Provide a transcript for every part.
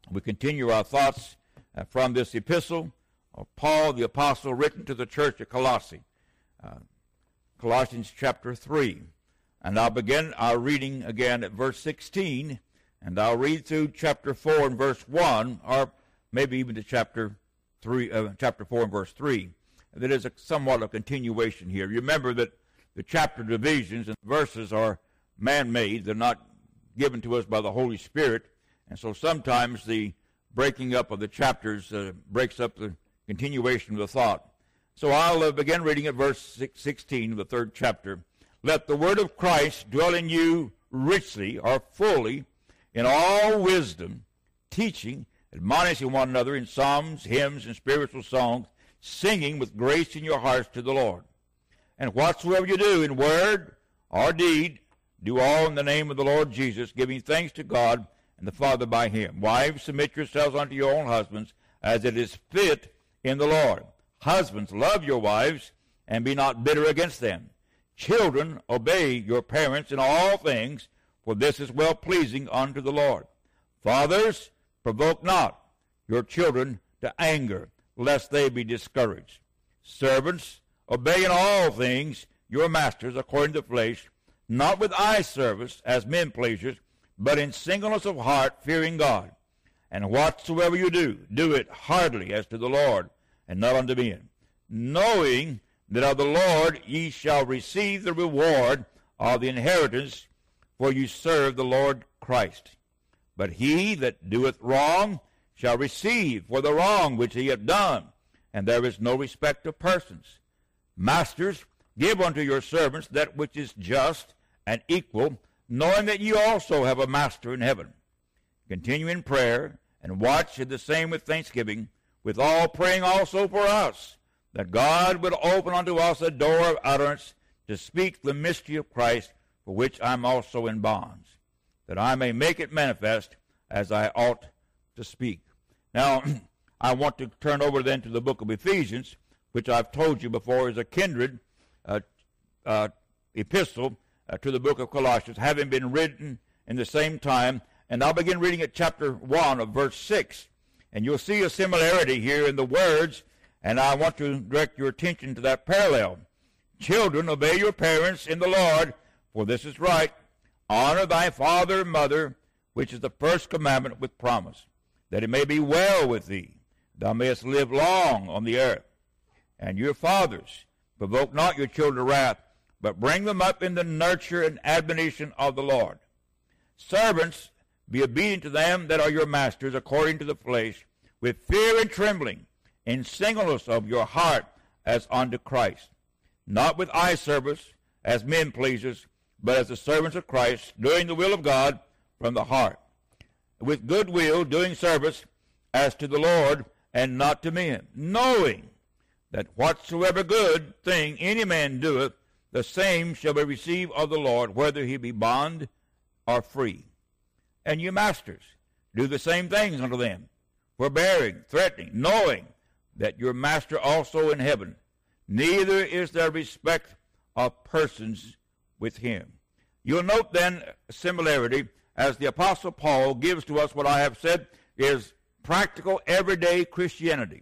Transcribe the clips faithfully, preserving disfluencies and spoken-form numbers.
We continue our thoughts uh, from this epistle of Paul the Apostle written to the church at Colossae, uh, Colossians chapter three. And I'll begin our reading again at verse sixteen, and I'll read through chapter four and verse one, or maybe even to chapter three, uh, chapter four and verse three. That is a, somewhat a continuation here. Remember that the chapter divisions and verses are man-made. They're not given to us by the Holy Spirit, and so sometimes the breaking up of the chapters uh, breaks up the continuation of the thought. So I'll uh, begin reading at verse sixteen of the third chapter. Let the word of Christ dwell in you richly or fully in all wisdom, teaching, admonishing one another in psalms, hymns, and spiritual songs, singing with grace in your hearts to the Lord. And whatsoever you do in word or deed, do all in the name of the Lord Jesus, giving thanks to God and the Father by him. Wives, submit yourselves unto your own husbands, as it is fit in the Lord. Husbands, love your wives, and be not bitter against them. Children, obey your parents in all things, for this is well-pleasing unto the Lord. Fathers, provoke not your children to anger, lest they be discouraged. Servants, obey in all things your masters according to the flesh, not with eye service as men pleasers, but in singleness of heart, fearing God. And whatsoever you do, do it heartily as to the Lord, and not unto men, knowing that of the Lord ye shall receive the reward of the inheritance, for you serve the Lord Christ. But he that doeth wrong shall receive for the wrong which he hath done, and there is no respect of persons. Masters, give unto your servants that which is just and equal, knowing that ye also have a master in heaven. Continue in prayer, and watch in the same with thanksgiving, with all praying also for us, that God would open unto us a door of utterance to speak the mystery of Christ, for which I am also in bonds, that I may make it manifest as I ought to speak. Now, I want to turn over then to the book of Ephesians, which I've told you before is a kindred uh, uh, epistle uh, to the book of Colossians, having been written in the same time. And I'll begin reading at chapter one of verse six. And you'll see a similarity here in the words, and I want to direct your attention to that parallel. Children, obey your parents in the Lord, for this is right. Honor thy father and mother, which is the first commandment with promise, that it may be well with thee, thou mayest live long on the earth. And your fathers, provoke not your children to wrath, but bring them up in the nurture and admonition of the Lord. Servants, be obedient to them that are your masters according to the flesh, with fear and trembling, in singleness of your heart as unto Christ, not with eye service as men pleasers, but as the servants of Christ, doing the will of God from the heart, with good will doing service as to the Lord and not to men, knowing that whatsoever good thing any man doeth, the same shall be received of the Lord, whether he be bond or free. And you masters, do the same things unto them, forbearing, threatening, knowing that your master also in heaven, neither is there respect of persons with him. You'll note then a similarity as the Apostle Paul gives to us what I have said is practical everyday Christianity.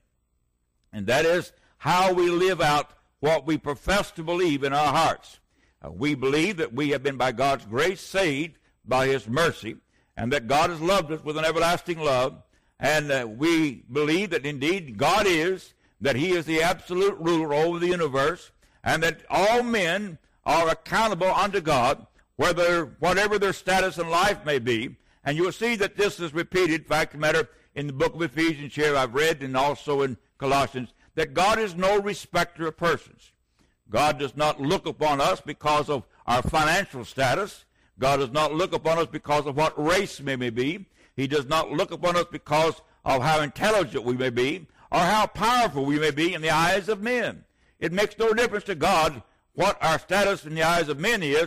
And that is how we live out what we profess to believe in our hearts. Uh, we believe that we have been by God's grace saved by his mercy, and that God has loved us with an everlasting love, and uh, we believe that indeed God is, that he is the absolute ruler over the universe, and that all men are accountable unto God, whether whatever their status in life may be. And you will see that this is repeated, fact of the matter, in the book of Ephesians here I've read, and also in Colossians, that God is no respecter of persons. God does not look upon us because of our financial status. God does not look upon us because of what race we may be. He does not look upon us because of how intelligent we may be or how powerful we may be in the eyes of men. It makes no difference to God what our status in the eyes of men is.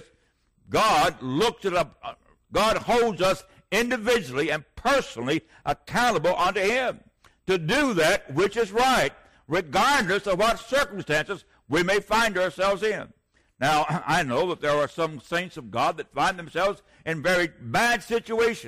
God looks at us, God holds us individually and personally accountable unto him to do that which is right, regardless of what circumstances we may find ourselves in. Now, I know that there are some saints of God that find themselves in very bad situations.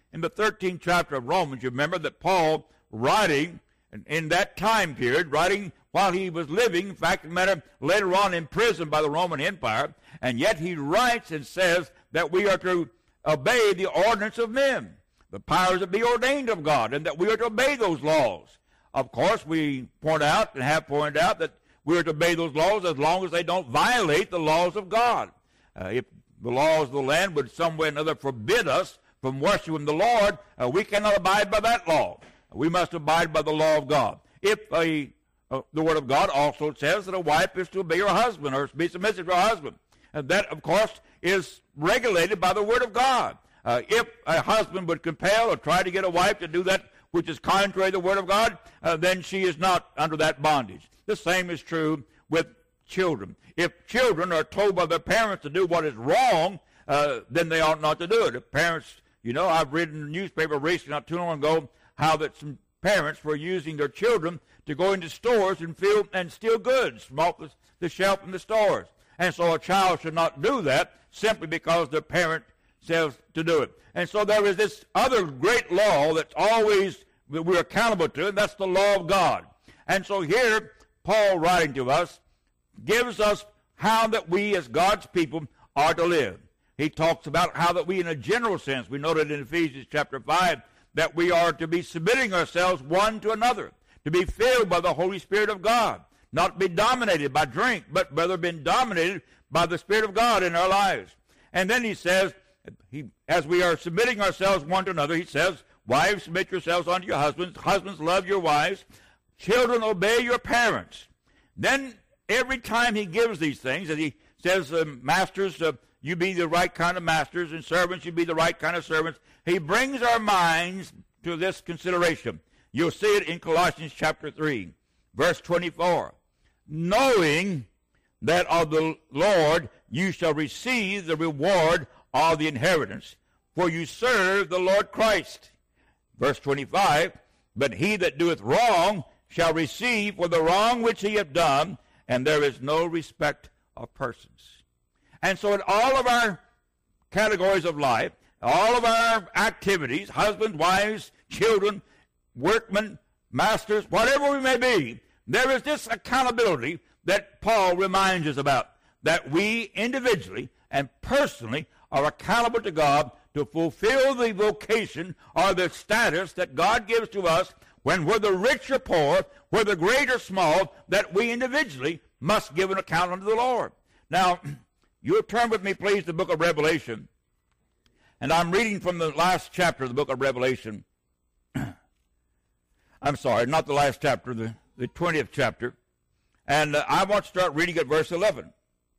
in the thirteenth chapter of Romans, you remember that Paul, writing in that time period, writing while he was living, in fact, matter later on in prison by the Roman Empire, and yet he writes and says that we are to obey the ordinance of men, the powers that be ordained of God, and that we are to obey those laws. Of course, we point out and have pointed out that we are to obey those laws as long as they don't violate the laws of God. Uh, if the laws of the land would some way or another forbid us from worshiping the Lord, uh, we cannot abide by that law. We must abide by the law of God. If a, uh, the Word of God also says that a wife is to obey her husband or be submissive to her husband. And that, of course, is regulated by the Word of God. Uh, if a husband would compel or try to get a wife to do that which is contrary to the Word of God, uh, then she is not under that bondage. The same is true with children. If children are told by their parents to do what is wrong, uh, then they ought not to do it. If parents, you know, I've read in the newspaper recently, not too long ago, how that some parents were using their children to go into stores and feel, and steal goods from off the, the shelf in the stores. And so a child should not do that simply because their parent says to do it. And so there is this other great law that's always that we're accountable to, and that's the law of God. And so here, Paul, writing to us, gives us how that we as God's people are to live. He talks about how that we, in a general sense, we noted in Ephesians chapter five, that we are to be submitting ourselves one to another, to be filled by the Holy Spirit of God, not be dominated by drink, but rather been dominated by the Spirit of God in our lives. And then he says, he, as we are submitting ourselves one to another, he says, wives, submit yourselves unto your husbands. Husbands, love your wives. Children, obey your parents. Then every time he gives these things, as he says, uh, masters, uh, you be the right kind of masters, and servants, you be the right kind of servants, he brings our minds to this consideration. You'll see it in Colossians chapter three, verse twenty-four. Knowing that of the Lord you shall receive the reward of the inheritance, for you serve the Lord Christ. Verse twenty-five, but he that doeth wrong shall receive for the wrong which he hath done, and there is no respect of persons. And so in all of our categories of life, all of our activities, husbands, wives, children, workmen, masters, whatever we may be, there is this accountability that Paul reminds us about, that we individually and personally are accountable to God to fulfill the vocation or the status that God gives to us when whether rich or poor, whether great or small, that we individually must give an account unto the Lord. Now, you'll turn with me, please, to the book of Revelation. And I'm reading from the last chapter of the book of Revelation. I'm sorry, not the last chapter, the, the twentieth chapter. And uh, I want to start reading at verse eleven.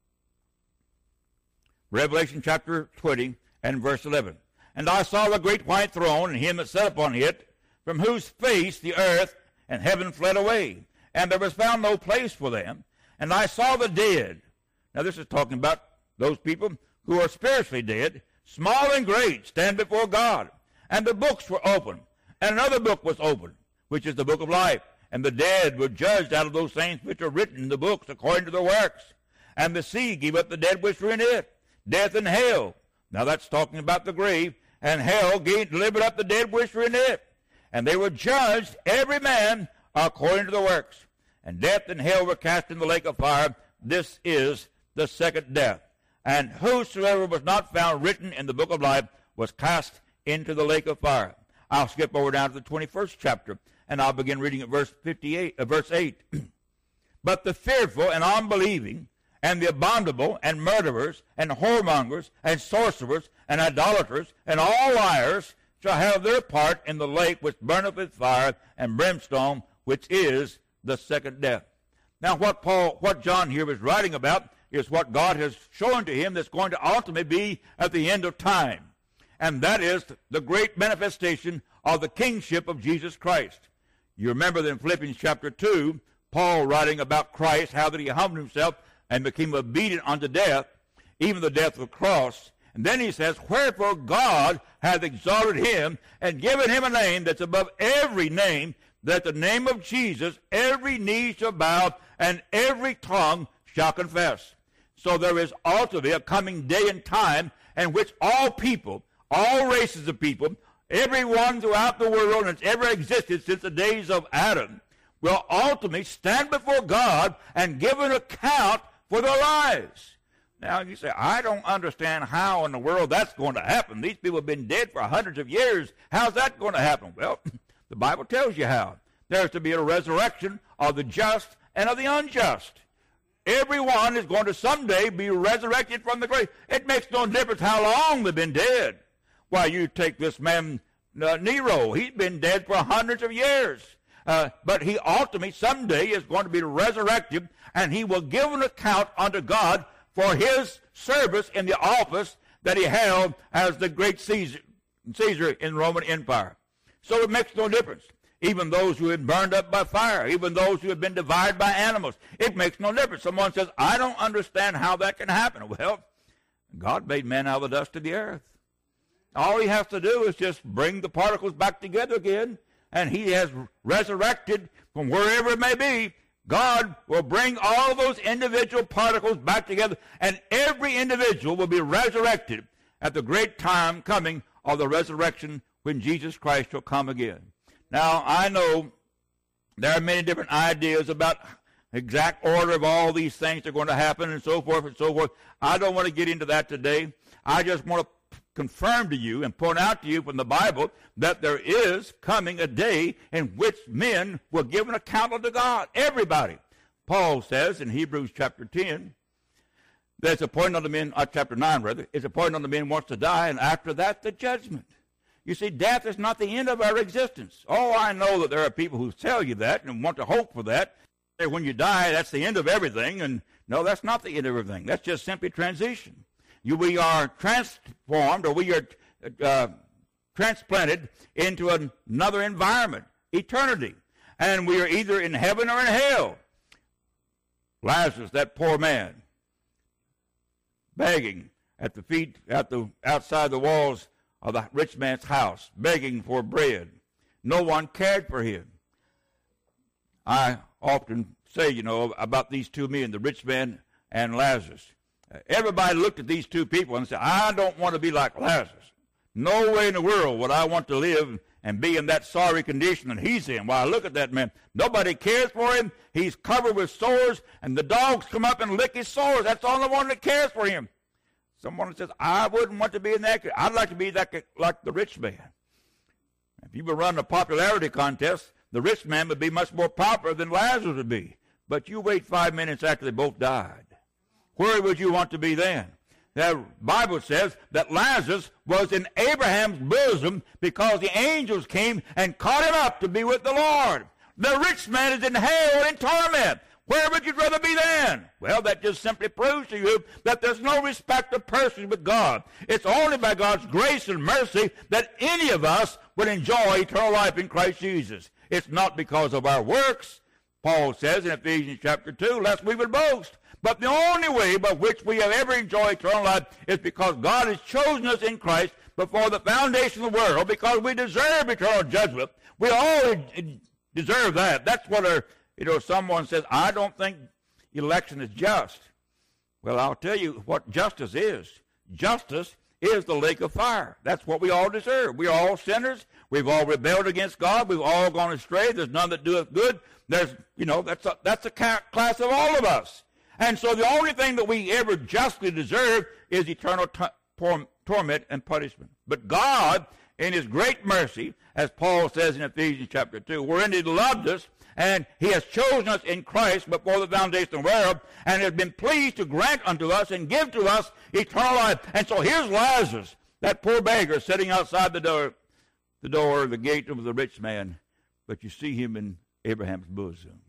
Revelation chapter twenty and verse eleven. And I saw the great white throne, and him that sat upon it, from whose face the earth and heaven fled away, and there was found no place for them. And I saw the dead. Now this is talking about those people who are spiritually dead, small and great, stand before God. And the books were opened. And another book was opened, which is the book of life. And the dead were judged out of those things which are written in the books according to their works. And the sea gave up the dead which were in it, death and hell. Now that's talking about the grave. And hell gave, delivered up the dead which were in it. And they were judged, every man, according to the works. And death and hell were cast in the lake of fire. This is the second death. And whosoever was not found written in the book of life was cast into the lake of fire. I'll skip over down to the twenty-first chapter, and I'll begin reading at verse fifty-eight, uh, verse eight. But the fearful and unbelieving, and the abominable, and murderers, and whoremongers, and sorcerers, and idolaters, and all liars shall have their part in the lake which burneth with fire and brimstone, which is the second death. Now, what Paul, what John here is writing about is what God has shown to him that's going to ultimately be at the end of time. And that is the great manifestation of the kingship of Jesus Christ. You remember that in Philippians chapter two, Paul writing about Christ, how that he humbled himself and became obedient unto death, even the death of the cross. And then he says, wherefore God hath exalted him and given him a name that's above every name, that the name of Jesus every knee shall bow and every tongue shall confess. So there is ultimately a coming day and time in which all people, all races of people, Everyone throughout the world that's ever existed since the days of Adam will ultimately stand before God and give an account for their lives. Now, you say, I don't understand how in the world that's going to happen. These people have been dead for hundreds of years. How's that going to happen? Well, the Bible tells you how. There's to be a resurrection of the just and of the unjust. Everyone is going to someday be resurrected from the grave. It makes no difference how long they've been dead. Why, you take this man, uh, Nero. He's been dead for hundreds of years. Uh, but he ultimately someday is going to be resurrected, and he will give an account unto God for his service in the office that he held as the great Caesar, Caesar in the Roman Empire. So it makes no difference. Even those who had burned up by fire, even those who had been devoured by animals, it makes no difference. Someone says, I don't understand how that can happen. Well, God made man out of the dust of the earth. All he has to do is just bring the particles back together again, and he has resurrected from wherever it may be. God will bring all those individual particles back together, and every individual will be resurrected at the great time coming of the resurrection when Jesus Christ will come again. Now, I know there are many different ideas about exact order of all these things that are going to happen and so forth and so forth. I don't want to get into that today. I just want to confirm to you and point out to you from the Bible that there is coming a day in which men will give an account unto God. Everybody. Paul says in Hebrews chapter ten, that it's appointed unto men, uh, chapter nine rather, it's appointed unto men once to die, and after that the judgment. You see, death is not the end of our existence. Oh, I know that there are people who tell you that and want to hope for that. When you die, that's the end of everything. And no, that's not the end of everything. That's just simply transition. You, we are transformed, or we are uh, transplanted into an, another environment, eternity. And we are either in heaven or in hell. Lazarus, that poor man, begging at the feet, at the outside the walls of the rich man's house, begging for bread. No one cared for him. I often say, you know, about these two men, the rich man and Lazarus. Everybody looked at these two people and said, I don't want to be like Lazarus. No way in the world would I want to live and be in that sorry condition that he's in. Why, look at that man. Nobody cares for him. He's covered with sores, and the dogs come up and lick his sores. That's the only one that cares for him. Someone says, I wouldn't want to be in that. I'd like to be like, like the rich man. If you were running a popularity contest, the rich man would be much more popular than Lazarus would be. But you wait five minutes after they both died. Where would you want to be then? The Bible says that Lazarus was in Abraham's bosom because the angels came and caught him up to be with the Lord. The rich man is in hell and in torment. Where would you rather be then? Well, that just simply proves to you that there's no respect of persons with God. It's only by God's grace and mercy that any of us would enjoy eternal life in Christ Jesus. It's not because of our works. Paul says in Ephesians chapter two, lest we would boast. But the only way by which we have ever enjoyed eternal life is because God has chosen us in Christ before the foundation of the world, because we deserve eternal judgment. We all deserve that. That's what our, you know, someone says, I don't think election is just. Well, I'll tell you what justice is. Justice is the lake of fire. That's what we all deserve. We're all sinners. We've all rebelled against God. We've all gone astray. There's none that doeth good. There's, you know, that's a, that's a class of all of us. And so the only thing that we ever justly deserve is eternal t- tor- torment and punishment. But God, in his great mercy, as Paul says in Ephesians chapter two, wherein he loved us, and he has chosen us in Christ before the foundation of the world, and has been pleased to grant unto us and give to us eternal life. And so here's Lazarus, that poor beggar sitting outside the door, the door, the gate of the rich man. But you see him in Abraham's bosom.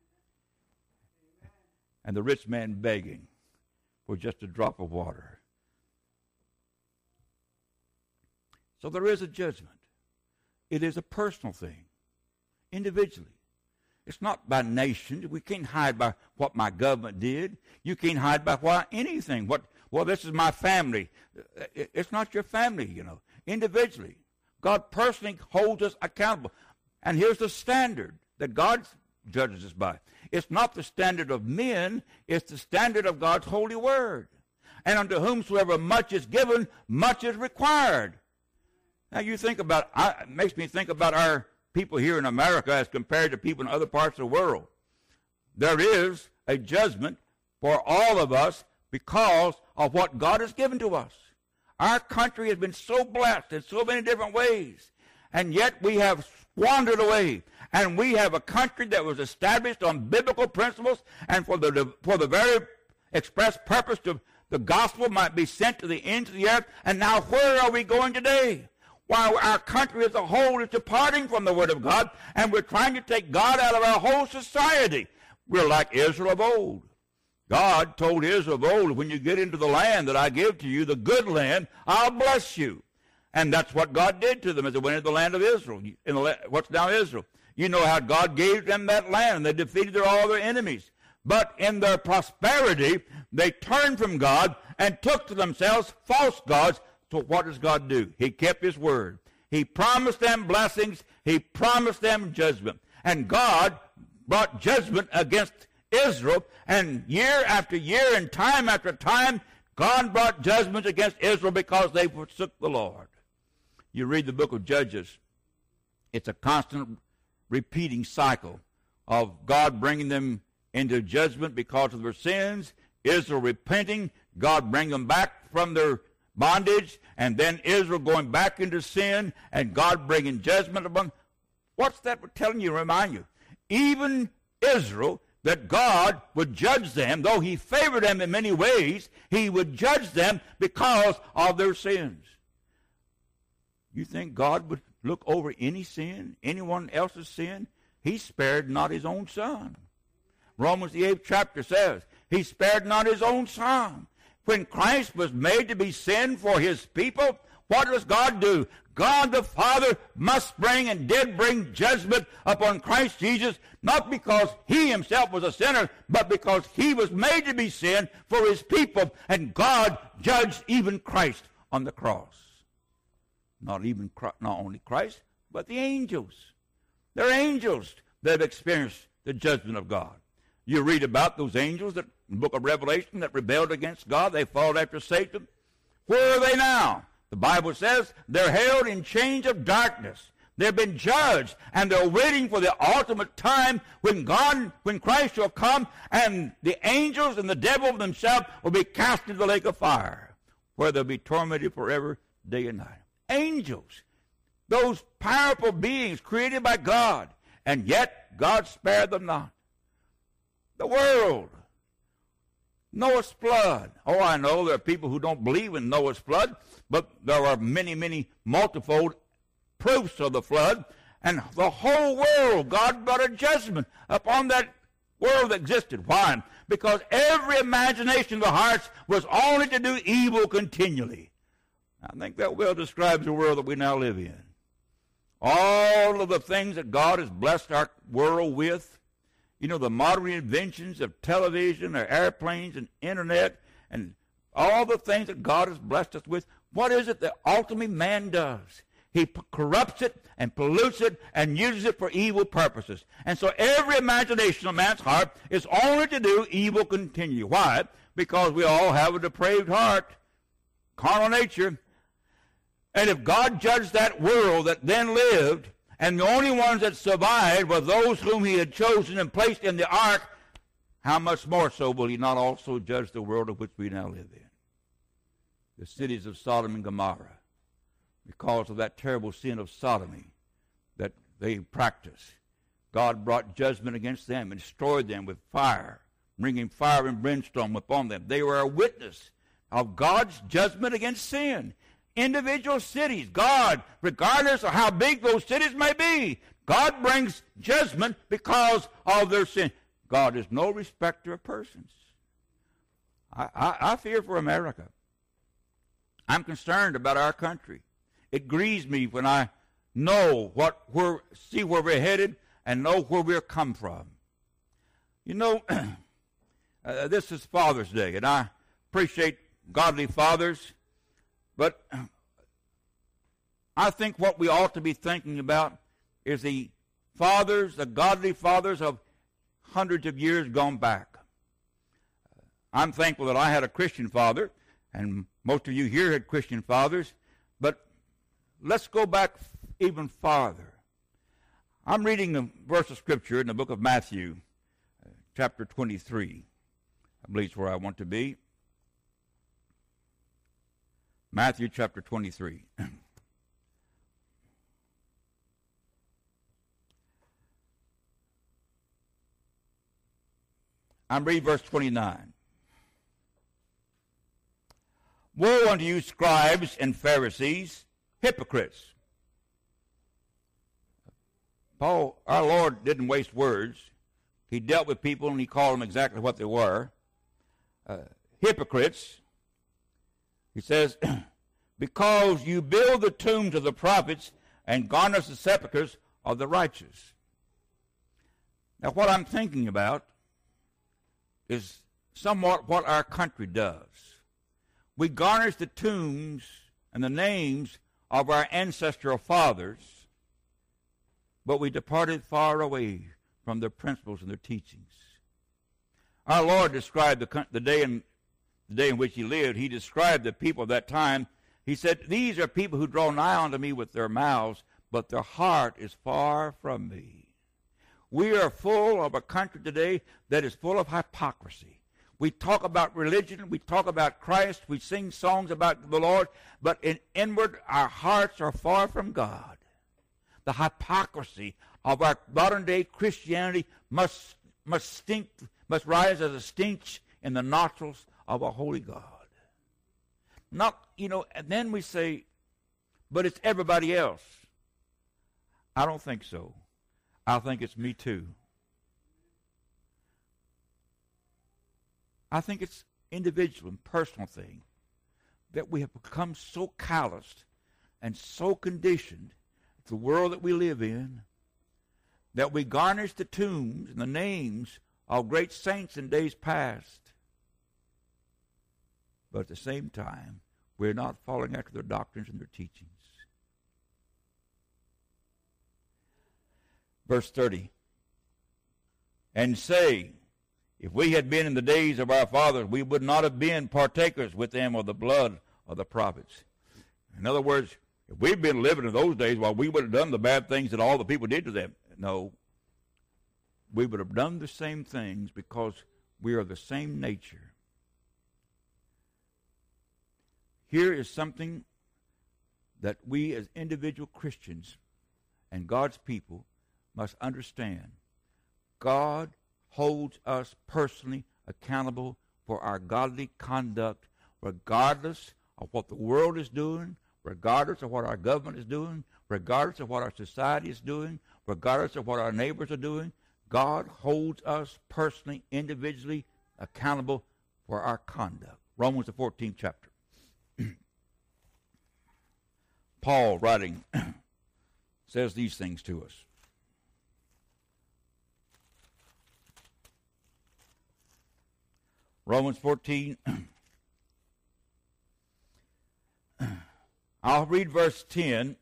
And the rich man begging for just a drop of water. So there is a judgment. It is a personal thing, individually. It's not by nation. We can't hide by what my government did. You can't hide by why anything. What? Well, this is my family. It's not your family, you know. Individually, God personally holds us accountable. And here's the standard that God judges us by. It's not the standard of men. It's the standard of God's holy word. And unto whomsoever much is given, much is required. Now you think about, I, it makes me think about our people here in America as compared to people in other parts of the world. There is a judgment for all of us because of what God has given to us. Our country has been so blessed in so many different ways, and yet we have squandered away. And we have a country that was established on biblical principles and for the, for the very express purpose to the gospel might be sent to the ends of the earth. And now where are we going today? While our country as a whole is departing from the Word of God, and we're trying to take God out of our whole society. We're like Israel of old. God told Israel of old, when you get into the land that I give to you, the good land, I'll bless you. And that's what God did to them as they went into the land of Israel, in the, what's now Israel. You know how God gave them that land, and they defeated their, all their enemies. But in their prosperity, they turned from God and took to themselves false gods. So what does God do? He kept his word. He promised them blessings. He promised them judgment. And God brought judgment against Israel. And year after year and time after time, God brought judgment against Israel because they forsook the Lord. You read the book of Judges. It's a constant repeating cycle of God bringing them into judgment because of their sins, Israel repenting, God bringing them back from their bondage, and then Israel going back into sin, and God bringing judgment upon them. What's that telling you, remind you? Even Israel, that God would judge them, though he favored them in many ways, he would judge them because of their sins. You think God would look over any sin, anyone else's sin? He spared not his own son. Romans the eighth chapter says, he spared not his own son. When Christ was made to be sin for his people, what does God do? God the Father must bring and did bring judgment upon Christ Jesus, not because he himself was a sinner, but because he was made to be sin for his people, and God judged even Christ on the cross. Not even not only Christ, but the angels. They're angels that have experienced the judgment of God. You read about those angels that in the book of Revelation that rebelled against God. They followed after Satan. Where are they now? The Bible says they're held in chains of darkness. They've been judged, and they're waiting for the ultimate time when God, when Christ shall come, and the angels and the devil themselves will be cast into the lake of fire, where they'll be tormented forever, day and night. Angels, those powerful beings created by God, and yet God spared them not. The world, Noah's flood. Oh, I know there are people who don't believe in Noah's flood, but there are many, many multifold proofs of the flood. And the whole world, God brought a judgment upon that world that existed. Why? Because every imagination of the hearts was only to do evil continually. I think that well describes the world that we now live in. All of the things that God has blessed our world with, you know, the modern inventions of television or airplanes and internet and all the things that God has blessed us with, what is it that ultimately man does? He p- corrupts it and pollutes it and uses it for evil purposes. And so every imagination of man's heart is only to do evil continue. Why? Because we all have a depraved heart, carnal nature. And if God judged that world that then lived, and the only ones that survived were those whom he had chosen and placed in the ark, how much more so will he not also judge the world of which we now live in? The cities of Sodom and Gomorrah, because of that terrible sin of sodomy that they practiced, God brought judgment against them and destroyed them with fire, bringing fire and brimstone upon them. They were a witness of God's judgment against sin. Individual cities, God, regardless of how big those cities may be, God brings judgment because of their sin. God is no respecter of persons. I, I, I fear for America. I'm concerned about our country. It grieves me when I know what, where, see where we're headed and know where we've come from. You know, uh, this is Father's Day, and I appreciate godly fathers. But I think what we ought to be thinking about is the fathers, the godly fathers of hundreds of years gone back. I'm thankful that I had a Christian father, and most of you here had Christian fathers, but let's go back even farther. I'm reading a verse of Scripture in the book of Matthew, uh, chapter twenty-three. I believe it's where I want to be. Matthew chapter twenty-three. I'm reading verse twenty-nine. Woe unto you, scribes and Pharisees, hypocrites! Paul, our Lord, didn't waste words. He dealt with people and he called them exactly what they were. Uh, hypocrites. He says, because you build the tombs of the prophets and garnish the sepulchres of the righteous. Now, what I'm thinking about is somewhat what our country does. We garnish the tombs and the names of our ancestral fathers, but we departed far away from their principles and their teachings. Our Lord described the, the day in the day in which he lived. He described the people of that time. He said, these are people who draw nigh unto me with their mouths, but their heart is far from me. We are full of a country today that is full of hypocrisy. We talk about religion, we talk about Christ, we sing songs about the Lord, but in inward our hearts are far from God. The hypocrisy of our modern-day Christianity must must stink, must rise as a stench in the nostrils of a holy God. Not, you know, and then we say, but it's everybody else. I don't think so. I think it's me too. I think it's individual and personal thing that we have become so calloused and so conditioned to the world that we live in that we garnish the tombs and the names of great saints in days past. But at the same time, we're not following after their doctrines and their teachings. Verse thirty. And say, if we had been in the days of our fathers, we would not have been partakers with them of the blood of the prophets. In other words, if we'd been living in those days, well, we would have done the bad things that all the people did to them. No. We would have done the same things because we are the same nature. Here is something that we as individual Christians and God's people must understand. God holds us personally accountable for our godly conduct, regardless of what the world is doing, regardless of what our government is doing, regardless of what our society is doing, regardless of what our neighbors are doing. God holds us personally, individually accountable for our conduct. Romans the fourteenth chapter. Paul, writing, says these things to us. Romans fourteen. I'll read verse ten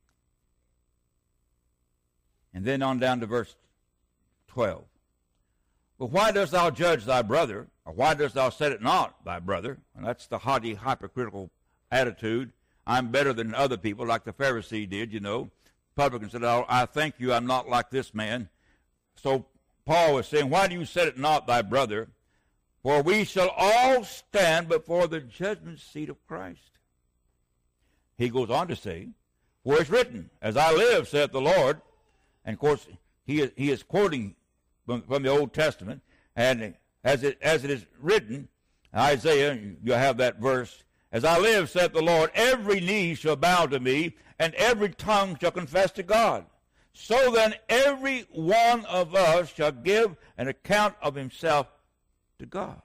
and then on down to verse twelve. But why dost thou judge thy brother, or why dost thou set it not thy brother? And that's the haughty, hypocritical attitude. I'm better than other people, like the Pharisee did, you know. Publican said, oh, I thank you, I'm not like this man. So Paul was saying, why do you set it not thy brother? For we shall all stand before the judgment seat of Christ. He goes on to say, for it's written, as I live, saith the Lord. And of course, he is, he is quoting from, from the Old Testament. And as it, as it is written, Isaiah, you have that verse, as I live, saith the Lord, every knee shall bow to me, and every tongue shall confess to God. So then every one of us shall give an account of himself to God.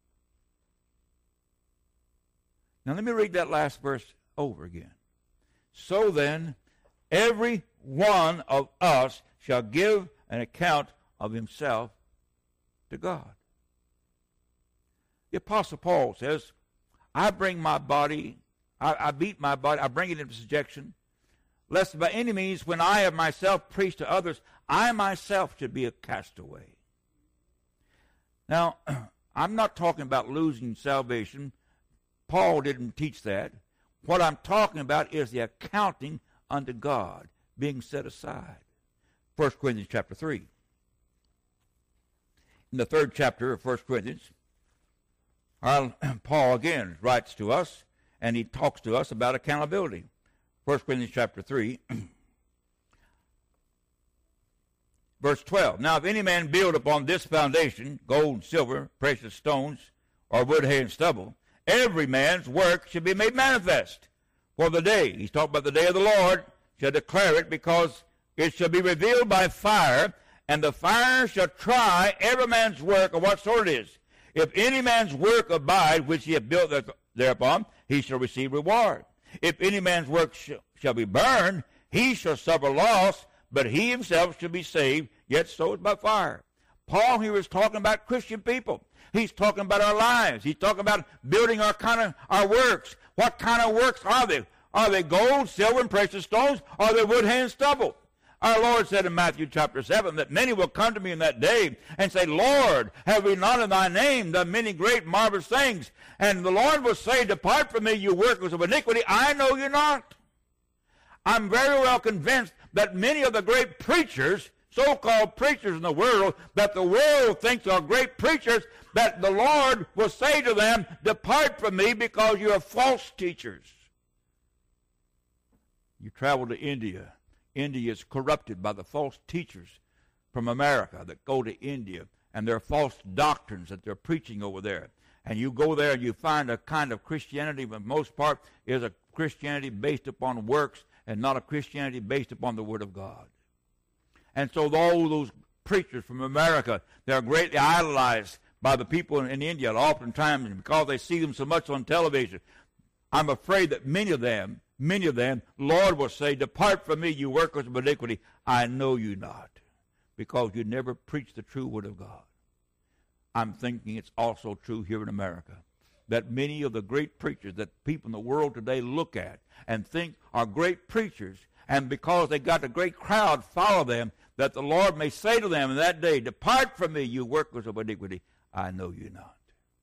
Now let me read that last verse over again. So then, every one of us shall give an account of himself to God. The Apostle Paul says, I bring my body, I, I beat my body, I bring it into subjection, lest by any means, when I have myself preached to others, I myself should be a castaway. Now, I'm not talking about losing salvation. Paul didn't teach that. What I'm talking about is the accounting unto God being set aside. First Corinthians chapter three. In the third chapter of First Corinthians, Paul again writes to us, and he talks to us about accountability. First Corinthians chapter three, verse twelve. Now, if any man build upon this foundation, gold, silver, precious stones, or wood, hay, and stubble, every man's work should be made manifest. For the day, he's talking about the day of the Lord, shall declare it, because it shall be revealed by fire, and the fire shall try every man's work of what sort it is. If any man's work abide, which he hath built thereupon, he shall receive reward. If any man's work sh- shall be burned, he shall suffer loss, but he himself shall be saved, yet so is by fire. Paul here is talking about Christian people. He's talking about our lives. He's talking about building our kind of our works. What kind of works are they? Are they gold, silver, and precious stones? Or are they wood, hay, and stubble? Our Lord said in Matthew chapter seven that many will come to me in that day and say, Lord, have we not in thy name done many great marvelous things? And the Lord will say, depart from me, you workers of iniquity, I know you not. I'm very well convinced that many of the great preachers, so-called preachers in the world, that the world thinks are great preachers, that the Lord will say to them, depart from me because you are false teachers. You travel to India. India is corrupted by the false teachers from America that go to India, and their false doctrines that they're preaching over there. And you go there and you find a kind of Christianity, for the most part, is a Christianity based upon works and not a Christianity based upon the Word of God. And so all those preachers from America, they're greatly idolized by the people in, in India, oftentimes because they see them so much on television. I'm afraid that many of them, many of them, Lord will say, depart from me, you workers of iniquity, I know you not, because you never preached the true Word of God. I'm thinking it's also true here in America, that many of the great preachers that people in the world today look at and think are great preachers, and because they got a great crowd follow them, that the Lord may say to them in that day, depart from me, you workers of iniquity, I know you not.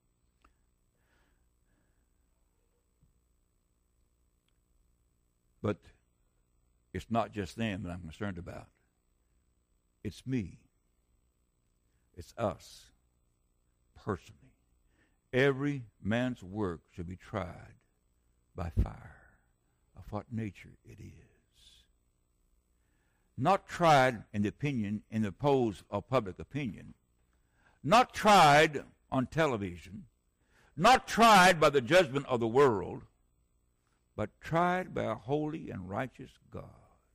But it's not just them that I'm concerned about. It's me. It's us, personally. Every man's work should be tried by fire, of what nature it is. Not tried in the opinion, in the polls of public opinion. Not tried on television. Not tried by the judgment of the world, but tried by a holy and righteous God.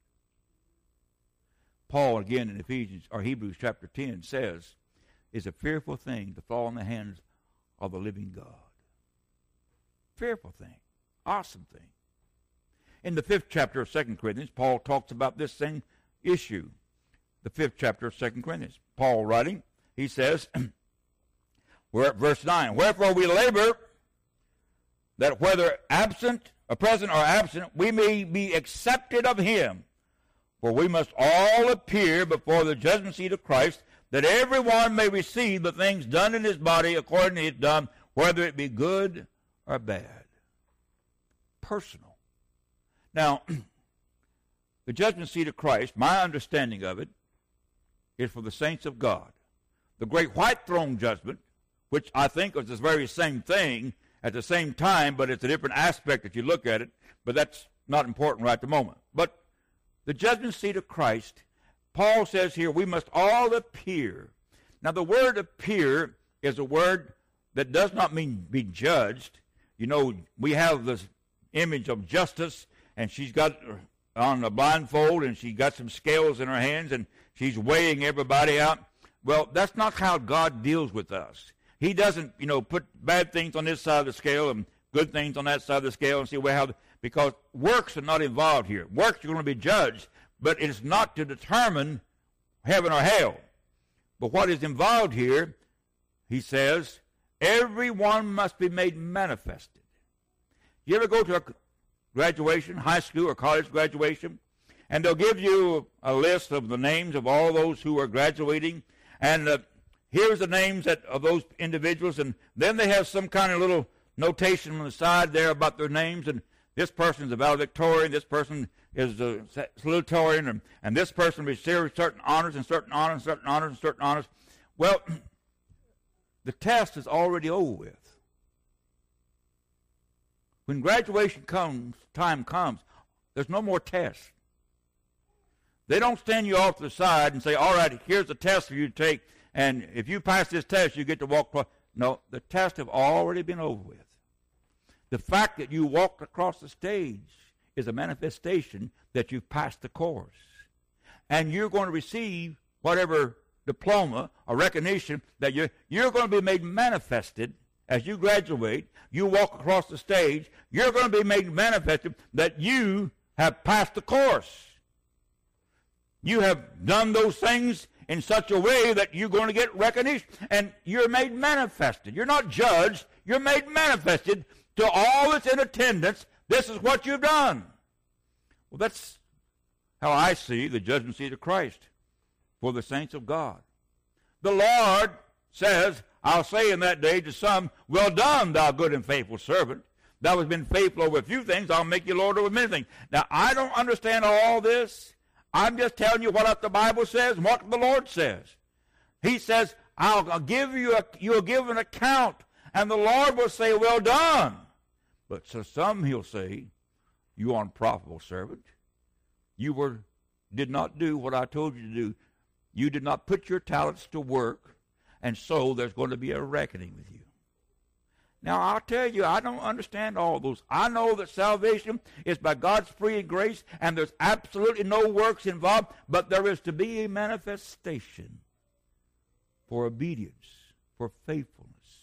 Paul, again in Ephesians or Hebrews chapter ten, says, it's a fearful thing to fall in the hands of the living God. Fearful thing. Awesome thing. In the fifth chapter of Second Corinthians, Paul talks about this same issue. The fifth chapter of Second Corinthians. Paul writing, he says, we're at verse nine, wherefore we labor that whether absent, or present or absent, we may be accepted of him. For we must all appear before the judgment seat of Christ, that everyone may receive the things done in his body according to his done, whether it be good or bad. Personal. Now, the judgment seat of Christ, my understanding of it, is for the saints of God. The great white throne judgment, which I think is the very same thing at the same time, but it's a different aspect if you look at it, but that's not important right at the moment. But the judgment seat of Christ, Paul says here, we must all appear. Now, the word appear is a word that does not mean be judged. You know, we have this image of justice, and she's got on a blindfold, and she got some scales in her hands, and she's weighing everybody out. Well, that's not how God deals with us. He doesn't, you know, put bad things on this side of the scale and good things on that side of the scale and see well, how, because works are not involved here. Works are going to be judged, but it's not to determine heaven or hell. But what is involved here, he says, everyone must be made manifested. You ever go to a graduation, high school or college graduation, and they'll give you a list of the names of all those who are graduating, and uh, here's the names that, of those individuals, and then they have some kind of little notation on the side there about their names, and this person is a valedictorian, this person is a salutatorian, and, and this person receives certain honors and certain honors and certain honors and certain honors. Well, the test is already over with. When graduation comes, time comes, there's no more tests. They don't stand you off to the side and say, all right, here's the test for you to take, and if you pass this test, you get to walk. No, the tests have already been over with. The fact that you walked across the stage is a manifestation that you've passed the course. And you're going to receive whatever diploma or recognition that you're, you're going to be made manifested as you graduate. You walk across the stage, you're going to be made manifested that you have passed the course. You have done those things in such a way that you're going to get recognition. And you're made manifested. You're not judged. You're made manifested to all that's in attendance. This is what you've done. Well, that's how I see the judgment seat of Christ for the saints of God. The Lord says, I'll say in that day to some, well done, thou good and faithful servant. Thou hast been faithful over a few things, I'll make you Lord over many things. Now, I don't understand all this. I'm just telling you what the Bible says and what the Lord says. He says, I'll give you a, you'll give an account, and the Lord will say, well done. But to some he'll say, you unprofitable servant, you were did not do what I told you to do. You did not put your talents to work, and so there's going to be a reckoning with you. Now, I'll tell you, I don't understand all those. I know that salvation is by God's free grace, and there's absolutely no works involved, but there is to be a manifestation for obedience, for faithfulness,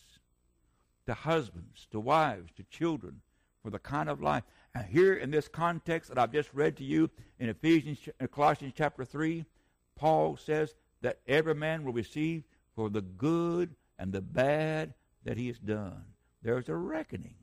to husbands, to wives, to children, for the kind of life. And here in this context that I've just read to you in Ephesians, Colossians chapter three, Paul says that every man will receive for the good and the bad that he has done. There's a reckoning.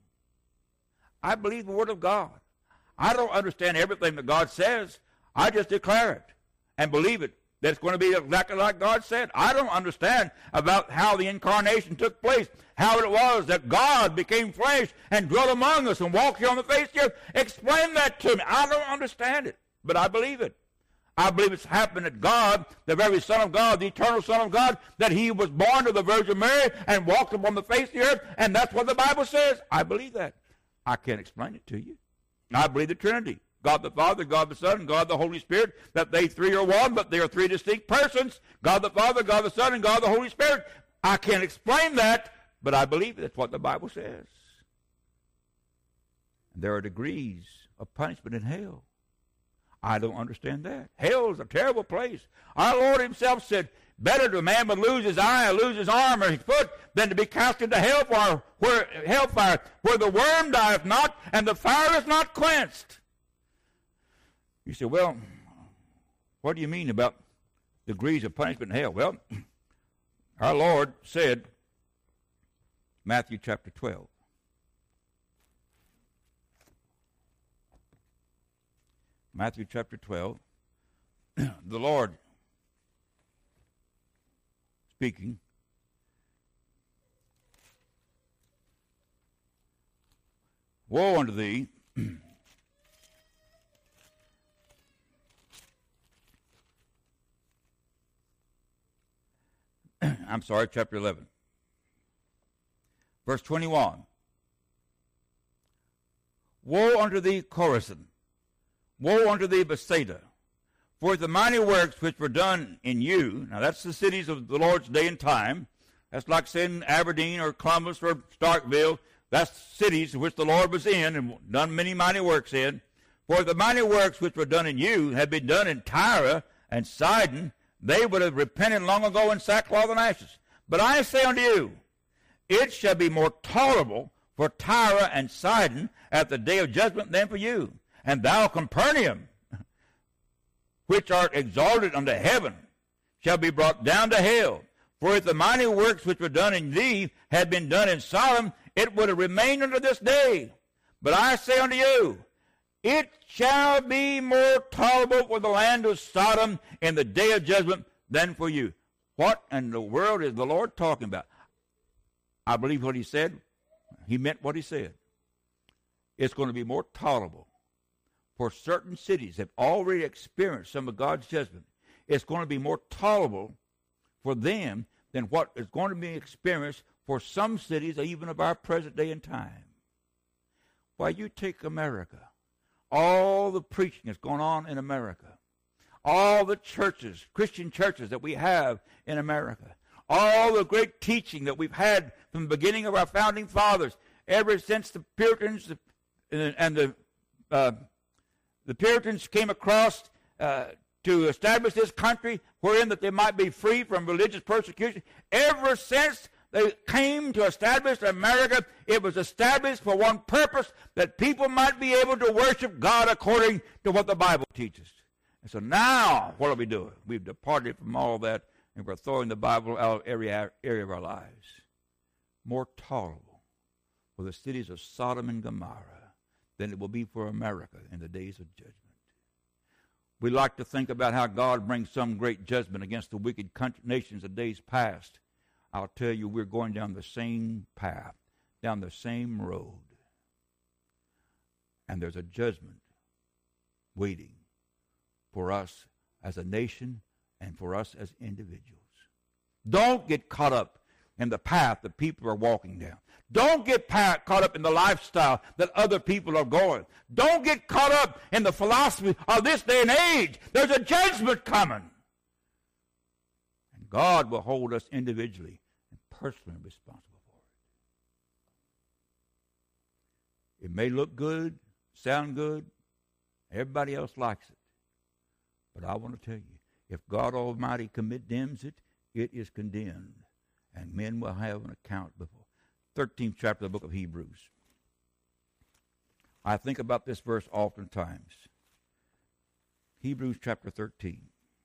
I believe the Word of God. I don't understand everything that God says. I just declare it and believe it. That's going to be exactly like God said. I don't understand about how the incarnation took place, how it was that God became flesh and dwelt among us and walked here on the face of the earth. Explain that to me. I don't understand it, but I believe it. I believe it's happened that God, the very Son of God, the eternal Son of God, that he was born of the Virgin Mary and walked upon the face of the earth, and that's what the Bible says. I believe that. I can't explain it to you. I believe the Trinity. God the Father, God the Son, and God the Holy Spirit, that they three are one, but they are three distinct persons. God the Father, God the Son, and God the Holy Spirit. I can't explain that, but I believe that's what the Bible says. And there are degrees of punishment in hell. I don't understand that. Hell is a terrible place. Our Lord himself said, better to a man would lose his eye or lose his arm or his foot than to be cast into hellfire, where, hellfire, where the worm dieth not and the fire is not quenched. You say, well, what do you mean about degrees of punishment in hell? Well, our Lord said, Matthew chapter twelve. Matthew chapter twelve, the Lord speaking, woe unto thee, I'm sorry, chapter eleven, verse twenty-one, woe unto thee, Chorazin! Woe unto thee, Bethsaida! For if the mighty works which were done in you, now that's the cities of the Lord's day and time. That's like saying Aberdeen or Columbus or Starkville. That's cities which the Lord was in and done many mighty works in. For if the mighty works which were done in you had been done in Tyre and Sidon, they would have repented long ago in sackcloth and ashes. But I say unto you, it shall be more tolerable for Tyre and Sidon at the day of judgment than for you. And thou, Capernaum, which art exalted unto heaven, shall be brought down to hell. For if the mighty works which were done in thee had been done in Sodom, it would have remained unto this day. But I say unto you, it shall be more tolerable for the land of Sodom in the day of judgment than for you. What in the world is the Lord talking about? I believe what he said. He meant what he said. it's going to be more tolerable for certain cities that have already experienced some of God's judgment. It's going to be more tolerable for them than what is going to be experienced for some cities, even of our present day and time. Why, you take America, all the preaching that's going on in America, all the churches, Christian churches that we have in America, all the great teaching that we've had from the beginning of our founding fathers, ever since the Puritans and the uh, the Puritans came across uh, to establish this country wherein that they might be free from religious persecution. Ever since they came to establish America, it was established for one purpose, that people might be able to worship God according to what the Bible teaches. And so now, what are we doing? We've departed from all that, and we're throwing the Bible out of every area of our lives. More tolerable for the cities of Sodom and Gomorrah than it will be for America in the days of judgment. We like to think about how God brings some great judgment against the wicked country, nations of days past. I'll tell you, we're going down the same path, down the same road. And there's a judgment waiting for us as a nation and for us as individuals. Don't get caught up in the path that people are walking down. Don't get caught up in the lifestyle that other people are going. Don't get caught up in the philosophy of this day and age. There's a judgment coming. And God will hold us individually and personally responsible for it. It may look good, sound good. Everybody else likes it. But I want to tell you, if God Almighty condemns it, it is condemned. And men will have an account before. thirteenth chapter of the book of Hebrews. I think about this verse oftentimes. Hebrews chapter thirteen.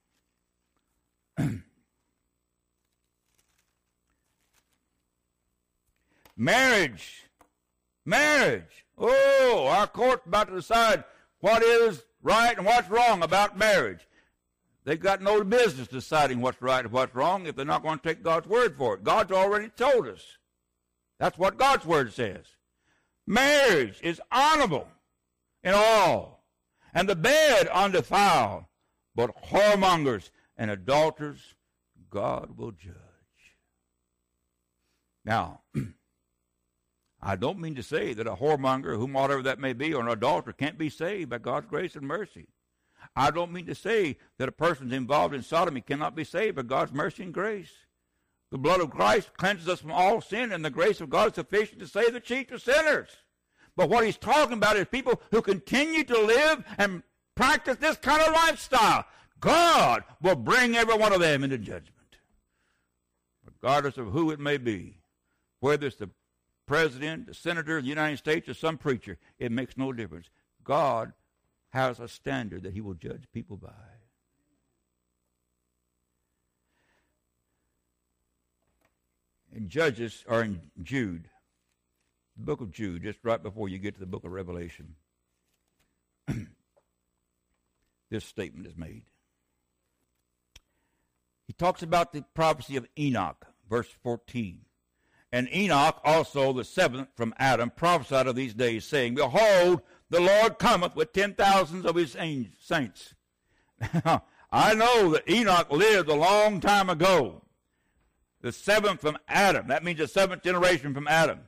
Marriage. Marriage. Oh, our court's about to decide what is right and what's wrong about marriage. They've got no business deciding what's right and what's wrong if they're not going to take God's word for it. God's already told us. That's what God's word says. Marriage is honorable in all, and the bed undefiled, but whoremongers and adulterers God will judge. Now, I don't mean to say that a whoremonger, whom whatever that may be, or an adulterer can't be saved by God's grace and mercy. I don't mean to say that a person's involved in sodomy cannot be saved by God's mercy and grace. The blood of Christ cleanses us from all sin, and the grace of God is sufficient to save the chief of sinners. But what he's talking about is people who continue to live and practice this kind of lifestyle. God will bring every one of them into judgment, regardless of who it may be, whether it's the president, the senator of the United States, or some preacher. It makes no difference. God has a standard that he will judge people by. In Judges, or in Jude, the book of Jude, just right before you get to the book of Revelation, this statement is made. He talks about the prophecy of Enoch, verse fourteen. And Enoch also, the seventh from Adam, prophesied of these days, saying, Behold, the Lord cometh with ten thousands of his saints. Now, I know that Enoch lived a long time ago. The seventh from Adam. That means the seventh generation from Adam.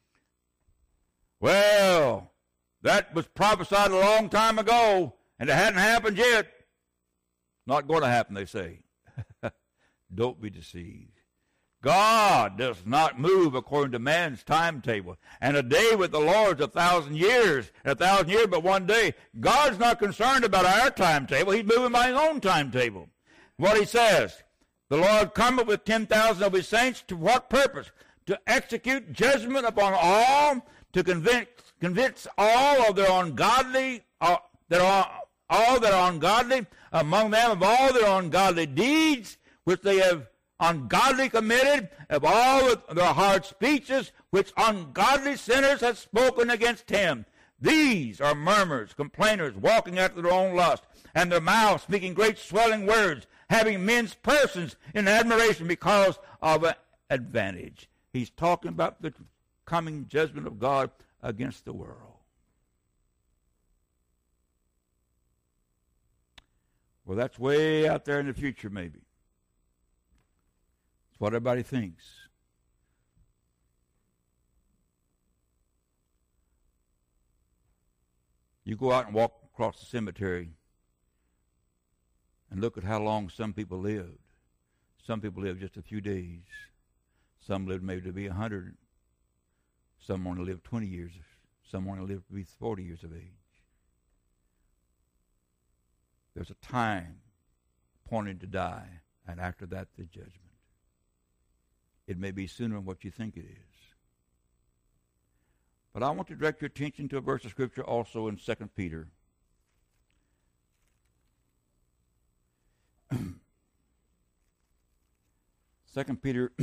Well, that was prophesied a long time ago, and it hadn't happened yet. Not going to happen, they say. Don't be deceived. God does not move according to man's timetable. And a day with the Lord is a thousand years. And a thousand years but one day. God's not concerned about our timetable. He's moving by his own timetable. What he says, the Lord cometh with ten thousand of his saints. To what purpose? To execute judgment upon all, to convince, convince all of their ungodly, uh, that are, all that are ungodly, among them of all their ungodly deeds, which they have ungodly committed, of all of their hard speeches, which ungodly sinners have spoken against him. These are murmurers, complainers, walking after their own lust, and their mouths speaking great swelling words, having men's persons in admiration because of an advantage. He's talking about the coming judgment of God against the world. Well, that's way out there in the future, maybe. It's what everybody thinks. You go out and walk across the cemetery and look at how long some people lived. Some people lived just a few days. Some lived maybe to be a hundred. Some only lived twenty years. Some only lived to be forty years of age. There's a time appointed to die, and after that, the judgment. It may be sooner than what you think it is. But I want to direct your attention to a verse of Scripture also in Second Peter. Second Peter,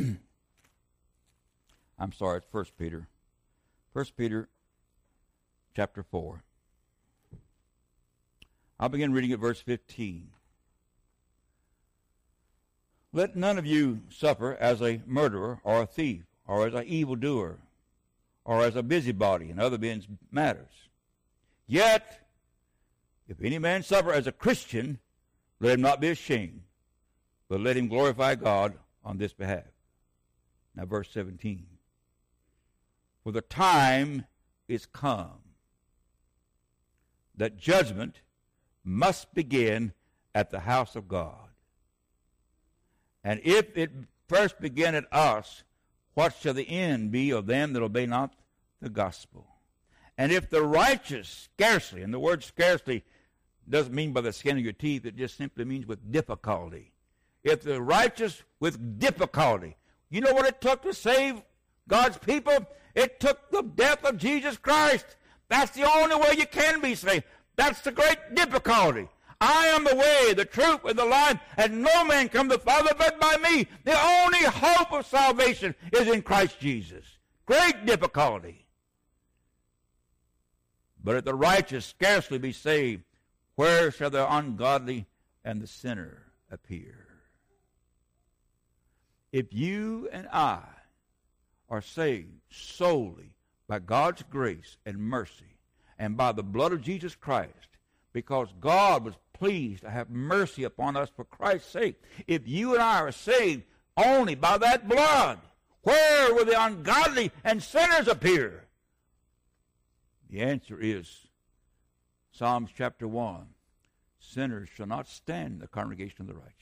I'm sorry, it's First Peter. First Peter chapter four. I'll begin reading at verse fifteen. Let none of you suffer as a murderer or a thief or as an evildoer or as a busybody in other men's matters. Yet, if any man suffer as a Christian, let him not be ashamed, but let him glorify God on this behalf. Now verse seventeen. For the time is come that judgment must begin at the house of God. And if it first begin at us, what shall the end be of them that obey not the gospel? And if the righteous scarcely, and the word scarcely doesn't mean by the skin of your teeth, it just simply means with difficulty. If the righteous with difficulty, you know what it took to save God's people? It took the death of Jesus Christ. That's the only way you can be saved. That's the great difficulty. I am the way, the truth, and the life, and no man come to the Father but by me. The only hope of salvation is in Christ Jesus. Great difficulty. But if the righteous scarcely be saved, where shall the ungodly and the sinner appear? If you and I are saved solely by God's grace and mercy and by the blood of Jesus Christ, because God was pleased to have mercy upon us for Christ's sake, if you and I are saved only by that blood, where will the ungodly and sinners appear? The answer is Psalms chapter one. Sinners shall not stand in the congregation of the righteous.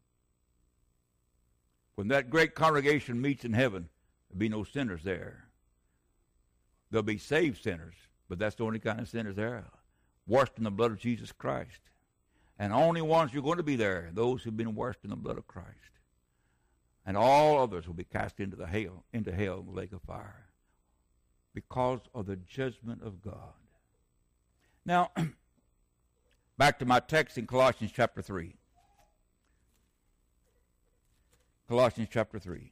When that great congregation meets in heaven, there'll be no sinners there. There'll be saved sinners, but that's the only kind of sinners there. Washed in the blood of Jesus Christ. And only ones who are going to be there, those who've been washed in the blood of Christ. And all others will be cast into the hell, into hell, the lake of fire, because of the judgment of God. Now, back to my text in Colossians chapter three. Colossians chapter three.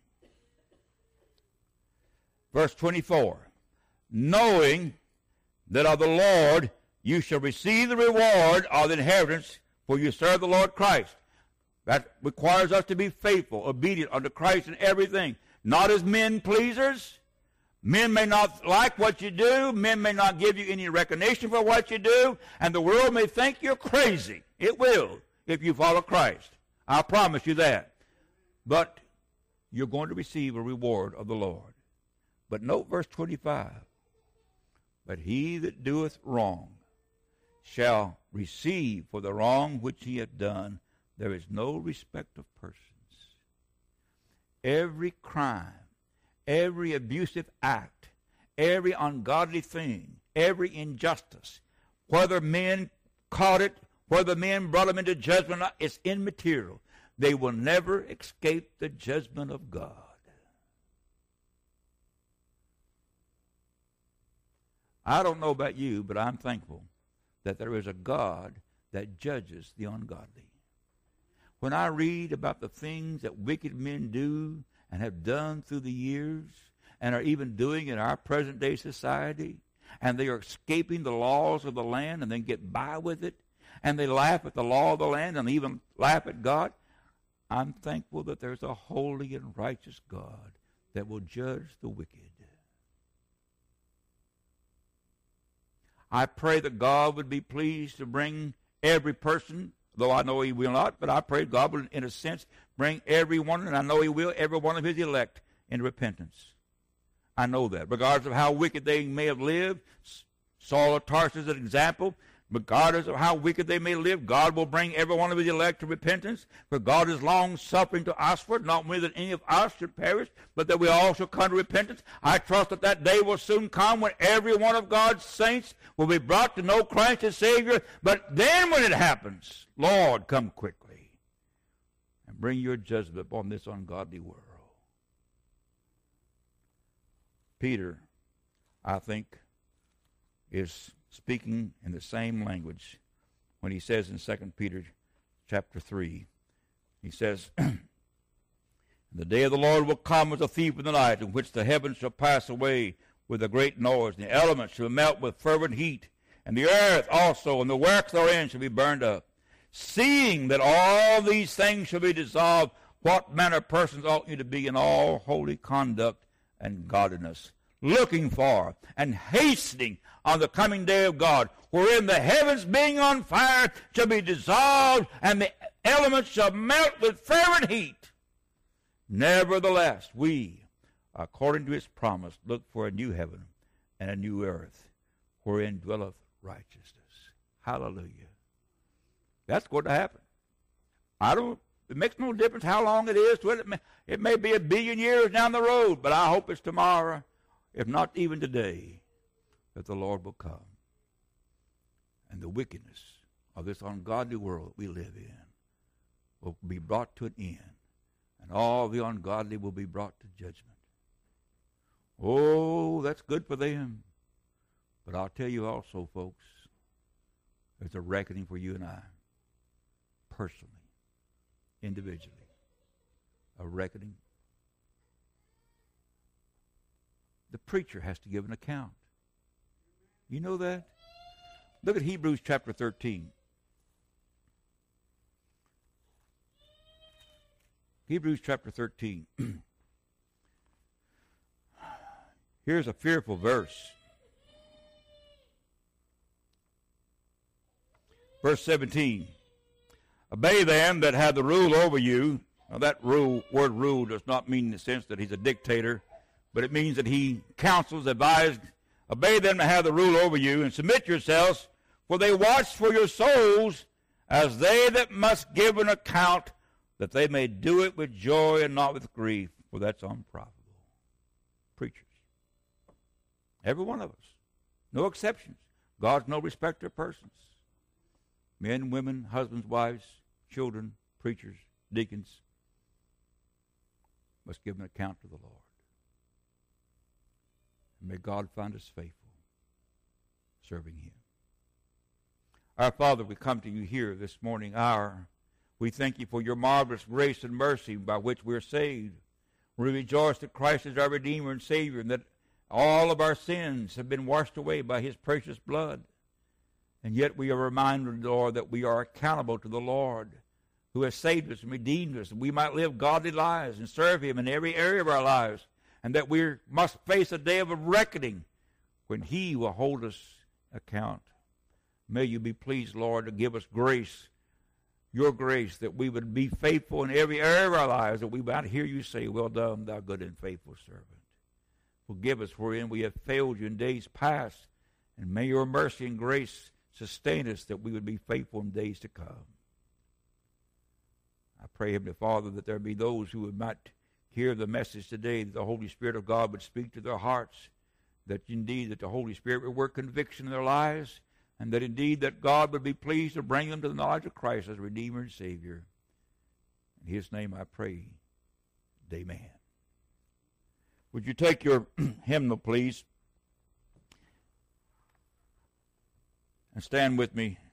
Verse twenty-four. Knowing that of the Lord you shall receive the reward of the inheritance, for you serve the Lord Christ. That requires us to be faithful, obedient unto Christ in everything. Not as men pleasers. Men may not like what you do. Men may not give you any recognition for what you do. And the world may think you're crazy. It will, if you follow Christ. I promise you that. But you're going to receive a reward of the Lord. But note verse twenty-five. But he that doeth wrong shall receive for the wrong which he hath done. There is no respect of persons. Every crime, every abusive act, every ungodly thing, every injustice, whether men caught it, whether men brought them into judgment, it's immaterial. They will never escape the judgment of God. I don't know about you, but I'm thankful that there is a God that judges the ungodly. When I read about the things that wicked men do and have done through the years and are even doing in our present-day society, and they are escaping the laws of the land and then get by with it, and they laugh at the law of the land and even laugh at God, I'm thankful that there's a holy and righteous God that will judge the wicked. I pray that God would be pleased to bring every person though I know he will not, but I pray God will, in a sense, bring every one, and I know he will, every one of his elect into repentance. I know that. Regardless of how wicked they may have lived, Saul of Tarsus is an example. Regardless of how wicked they may live, God will bring every one of his elect to repentance. For God is long-suffering to usward, not only that any of us should perish, but that we all shall come to repentance. I trust that that day will soon come when every one of God's saints will be brought to know Christ as Savior. But then when it happens, Lord, come quickly and bring your judgment upon this ungodly world. Peter, I think, is speaking in the same language when he says in Second Peter chapter three, he says, the day of the Lord will come as a thief in the night, in which the heavens shall pass away with a great noise, and the elements shall melt with fervent heat, and the earth also and the works therein shall be burned up. Seeing that all these things shall be dissolved, what manner of persons ought you to be in all holy conduct and godliness, looking for and hastening on the coming day of God, wherein the heavens being on fire shall be dissolved, and the elements shall melt with fervent heat. Nevertheless, we, according to his promise, look for a new heaven and a new earth, wherein dwelleth righteousness. Hallelujah. That's going to happen. I don't, it makes no difference how long it is to it. It may, it may be a billion years down the road, but I hope it's tomorrow, if not even today, that the Lord will come. And the wickedness of this ungodly world we live in will be brought to an end. And all the ungodly will be brought to judgment. Oh, that's good for them. But I'll tell you also, folks, there's a reckoning for you and I, personally, individually. A reckoning. The preacher has to give an account. You know that? Look at Hebrews chapter thirteen. Hebrews chapter thirteen. Here's a fearful verse. Verse seventeen. Obey them that have the rule over you. Now that rule, word rule does not mean in the sense that he's a dictator, but it means that he counsels, advises. Obey them that have the rule over you, and submit yourselves, for they watch for your souls as they that must give an account, that they may do it with joy and not with grief, for that's unprofitable. Preachers. Every one of us. No exceptions. God's no respecter of persons. Men, women, husbands, wives, children, preachers, deacons must give an account to the Lord. And may God find us faithful, serving him. Our Father, we come to you here this morning hour. We thank you for your marvelous grace and mercy by which we're saved. We rejoice that Christ is our Redeemer and Savior, and that all of our sins have been washed away by his precious blood. And yet we are reminded, Lord, that we are accountable to the Lord, who has saved us and redeemed us, and we might live godly lives and serve him in every area of our lives, and that we must face a day of reckoning when he will hold us account. May you be pleased, Lord, to give us grace, your grace, that we would be faithful in every area of our lives, that we might hear you say, well done, thou good and faithful servant. Forgive us wherein we have failed you in days past, and may your mercy and grace sustain us that we would be faithful in days to come. I pray, Heavenly Father, that there be those who would might hear the message today, that the Holy Spirit of God would speak to their hearts, that indeed that the Holy Spirit would work conviction in their lives, and that indeed that God would be pleased to bring them to the knowledge of Christ as Redeemer and Savior. In his name I pray. Amen. Would you take your hymnal, please, and stand with me